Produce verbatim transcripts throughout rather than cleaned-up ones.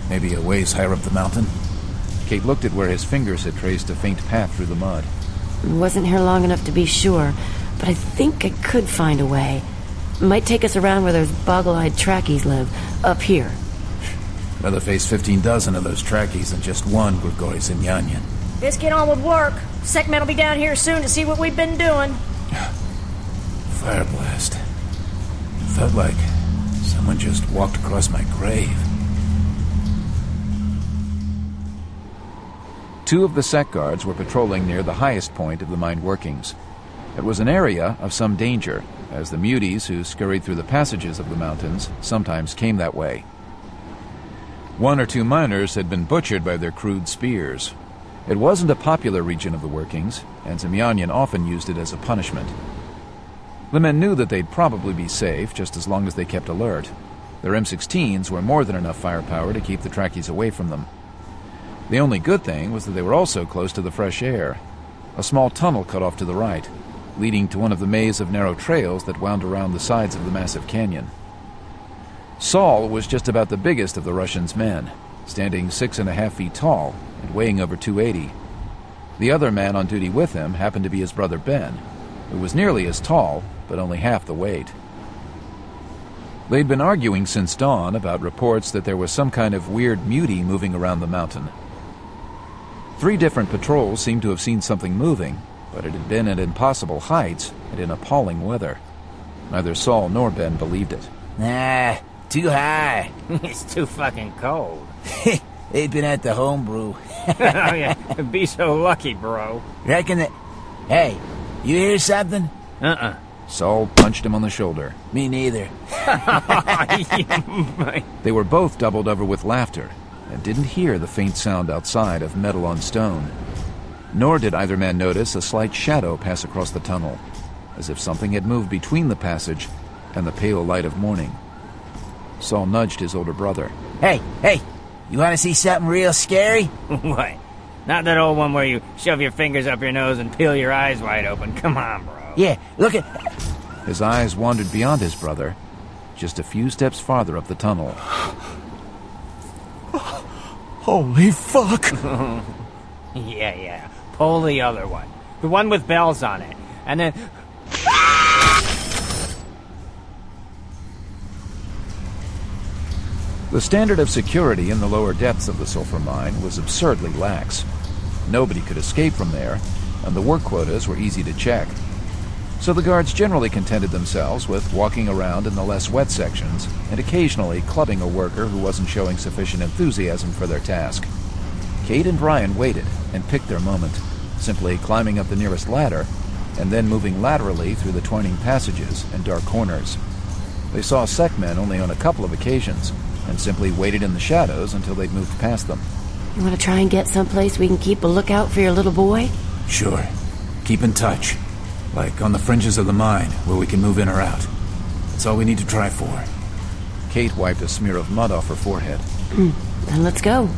Maybe a ways higher up the mountain? Kate looked at where his fingers had traced a faint path through the mud. Wasn't here long enough to be sure, but I think I could find a way. Might take us around where those boggle-eyed trackies live, up here. Rather face fifteen dozen of those trackies than just one Grigori Semyonyin. Let's get on with work. Sekhmet will be down here soon to see what we've been doing. Fire blast. Felt like someone just walked across my grave. Two of the Sek guards were patrolling near the highest point of the mine workings. It was an area of some danger, as the muties who scurried through the passages of the mountains sometimes came that way. One or two miners had been butchered by their crude spears. It wasn't a popular region of the workings, and Semyonyin often used it as a punishment. The men knew that they'd probably be safe just as long as they kept alert. Their M sixteens were more than enough firepower to keep the trackies away from them. The only good thing was that they were also close to the fresh air. A small tunnel cut off to the right, leading to one of the maze of narrow trails that wound around the sides of the massive canyon. Saul was just about the biggest of the Russians' men, standing six and a half feet tall and weighing over two eighty. The other man on duty with him happened to be his brother Ben, who was nearly as tall, but only half the weight. They'd been arguing since dawn about reports that there was some kind of weird mutie moving around the mountain. Three different patrols seemed to have seen something moving, but it had been at impossible heights and in appalling weather. Neither Saul nor Ben believed it. Nah, too high. It's too fucking cold. They've been at the homebrew. Oh, yeah. Be so lucky, bro. Reckon that... Hey, you hear something? Uh-uh. Saul punched him on the shoulder. Me neither. They were both doubled over with laughter and didn't hear the faint sound outside of metal on stone. Nor did either man notice a slight shadow pass across the tunnel, as if something had moved between the passage and the pale light of morning. Saul nudged his older brother. Hey, hey, you want to see something real scary? What? Not that old one where you shove your fingers up your nose and peel your eyes wide open. Come on, bro. Yeah, look at... His eyes wandered beyond his brother, just a few steps farther up the tunnel. Holy fuck! Yeah, yeah. Pull the other one. The one with bells on it. And then... The standard of security in the lower depths of the sulfur mine was absurdly lax. Nobody could escape from there, and the work quotas were easy to check. So the guards generally contented themselves with walking around in the less wet sections and occasionally clubbing a worker who wasn't showing sufficient enthusiasm for their task. Kate and Brian waited and picked their moment, simply climbing up the nearest ladder and then moving laterally through the twining passages and dark corners. They saw Sek men only on a couple of occasions and simply waited in the shadows until they'd moved past them. You want to try and get someplace we can keep a lookout for your little boy? Sure. Keep in touch. Like on the fringes of the mine, where we can move in or out. That's all we need to try for. Kate wiped a smear of mud off her forehead. Then let's go.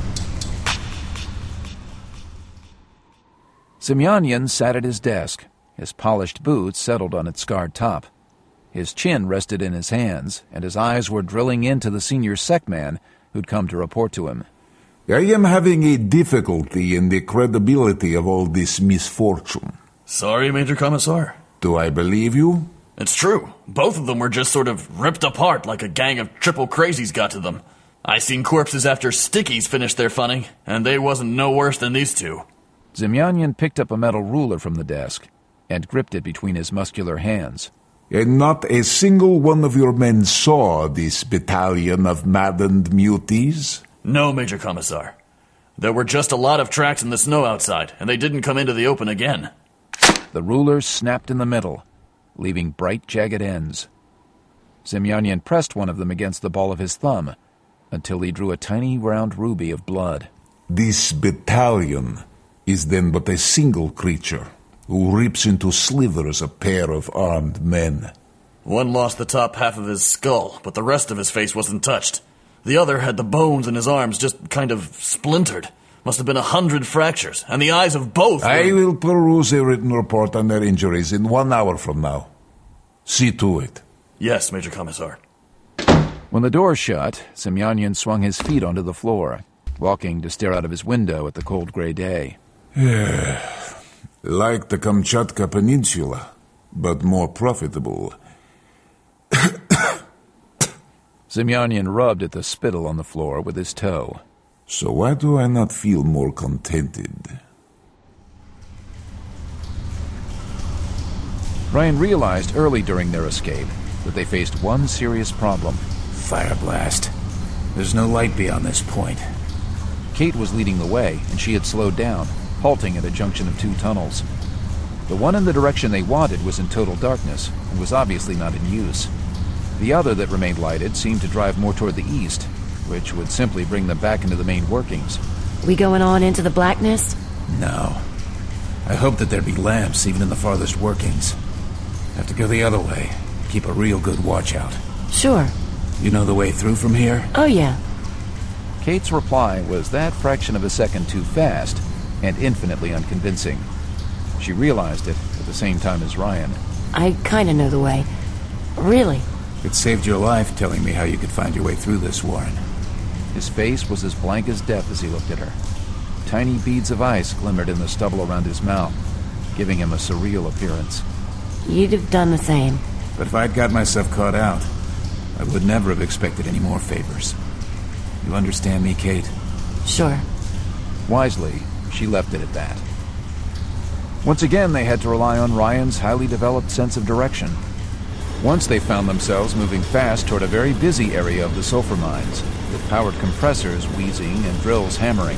Semyonyin sat at his desk, his polished boots settled on its scarred top. His chin rested in his hands, and his eyes were drilling into the senior Sek man who'd come to report to him. I am having a difficulty in the credibility of all this misfortune. Sorry, Major Commissar. Do I believe you? It's true. Both of them were just sort of ripped apart like a gang of triple crazies got to them. I seen corpses after Stickies finished their funning, and they wasn't no worse than these two. Semyonyin picked up a metal ruler from the desk and gripped it between his muscular hands. And not a single one of your men saw this battalion of maddened muties? No, Major Commissar. There were just a lot of tracks in the snow outside, and they didn't come into the open again. The ruler snapped in the middle, leaving bright, jagged ends. Semyonyin pressed one of them against the ball of his thumb until he drew a tiny round ruby of blood. This battalion is then but a single creature who rips into slivers a pair of armed men. One lost the top half of his skull, but the rest of his face wasn't touched. The other had the bones in his arms just kind of splintered. Must have been a hundred fractures, and the eyes of both were... I will peruse a written report on their injuries in one hour from now. See to it. Yes, Major Commissar. When the door shut, Semyonyin swung his feet onto the floor, walking to stare out of his window at the cold gray day. Like the Kamchatka Peninsula, but more profitable. Semyonyin rubbed at the spittle on the floor with his toe. So why do I not feel more contented? Ryan realized early during their escape that they faced one serious problem. Fire blast. There's no light beyond this point. Kate was leading the way, and she had slowed down, halting at a junction of two tunnels. The one in the direction they wanted was in total darkness, and was obviously not in use. The other that remained lighted seemed to drive more toward the east, which would simply bring them back into the main workings. We going on into the blackness? No. I hope that there'd be lamps even in the farthest workings. Have to go the other way. Keep a real good watch out. Sure. You know the way through from here? Oh, yeah. Kate's reply was that fraction of a second too fast, and infinitely unconvincing. She realized it at the same time as Ryan. I kinda know the way. Really. It saved your life telling me how you could find your way through this, Warren. His face was as blank as death as he looked at her. Tiny beads of ice glimmered in the stubble around his mouth, giving him a surreal appearance. You'd have done the same. But if I'd got myself caught out, I would never have expected any more favors. You understand me, Kate? Sure. Wisely, she left it at that. Once again, they had to rely on Ryan's highly developed sense of direction. Once they found themselves moving fast toward a very busy area of the sulfur mines, with powered compressors wheezing and drills hammering.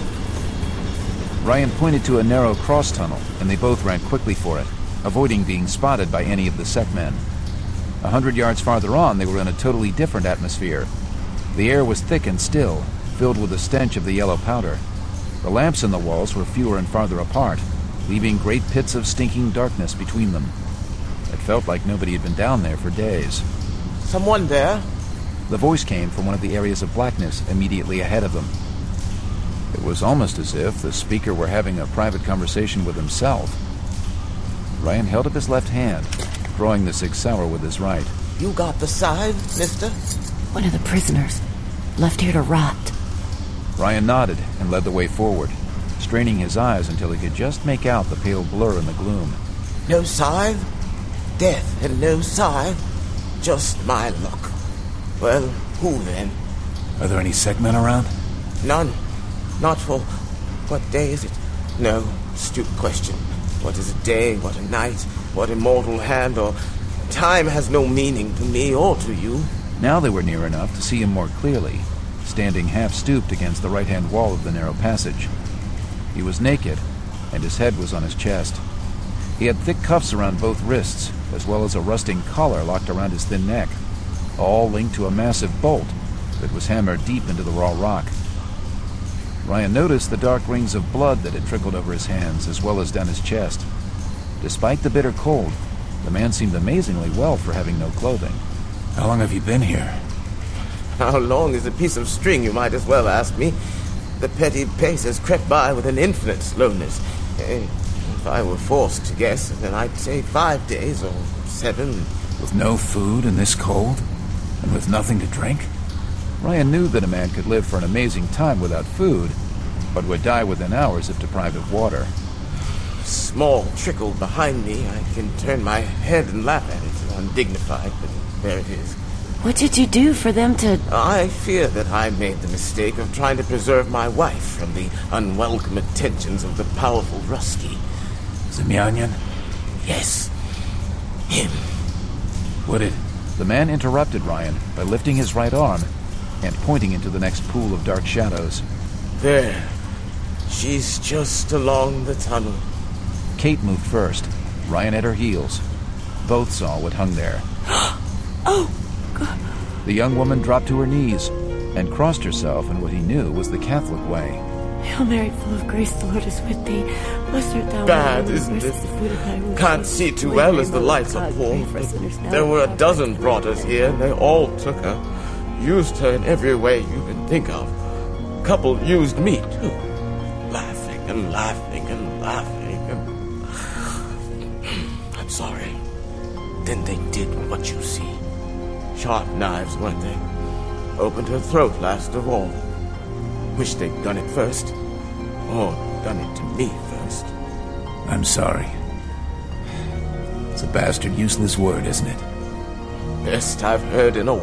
Ryan pointed to a narrow cross tunnel, and they both ran quickly for it, avoiding being spotted by any of the sec men. A hundred yards farther on, they were in a totally different atmosphere. The air was thick and still, filled with the stench of the yellow powder. The lamps in the walls were fewer and farther apart, leaving great pits of stinking darkness between them. It felt like nobody had been down there for days. Someone there? The voice came from one of the areas of blackness immediately ahead of them. It was almost as if the speaker were having a private conversation with himself. Ryan held up his left hand, drawing the Sig Sauer with his right. You got the scythe, mister? One of the prisoners. Left here to rot. Ryan nodded and led the way forward, straining his eyes until he could just make out the pale blur in the gloom. No scythe? Death and no scythe? Just my luck. Well, who then? Are there any sec men around? None. Not for... What day is it? No, stupid question. What is a day? What a night? What immortal hand? Or time has no meaning to me or to you. Now they were near enough to see him more clearly, standing half-stooped against the right-hand wall of the narrow passage. He was naked, and his head was on his chest. He had thick cuffs around both wrists, as well as a rusting collar locked around his thin neck, all linked to a massive bolt that was hammered deep into the raw rock. Ryan noticed the dark rings of blood that had trickled over his hands, as well as down his chest. Despite the bitter cold, the man seemed amazingly well for having no clothing. How long have you been here? How long is a piece of string, you might as well ask me. The petty pace has crept by with an infinite slowness. Eh, if I were forced to guess, then I'd say five days or seven. With no food in this cold? And with nothing to drink? Ryan knew that a man could live for an amazing time without food, but would die within hours if deprived of water. Small trickle behind me. I can turn my head and laugh at it, undignified, but there it is. What did you do for them to... I fear that I made the mistake of trying to preserve my wife from the unwelcome attentions of the powerful Rusky. Semyonyin? Yes. Him. What did... The man interrupted Ryan by lifting his right arm and pointing into the next pool of dark shadows. There. She's just along the tunnel. Kate moved first, Ryan at her heels. Both saw what hung there. Oh, God. The young woman dropped to her knees and crossed herself in what he knew was the Catholic way. Hail Mary, full of grace, the Lord is with thee. Blessed art thou. Bad, isn't it? Can't see too well as the lights are poor. There were a dozen brought us here, and they all took her. Used her in every way you can think of. A couple used me, too. Laughing and laughing and laughing and... sorry. Then they did what you see. Sharp knives, weren't they? opened her throat last of all. Wish they'd done it first. Or done it to me first. I'm sorry. It's a bastard useless word, isn't it? Best I've heard in a while.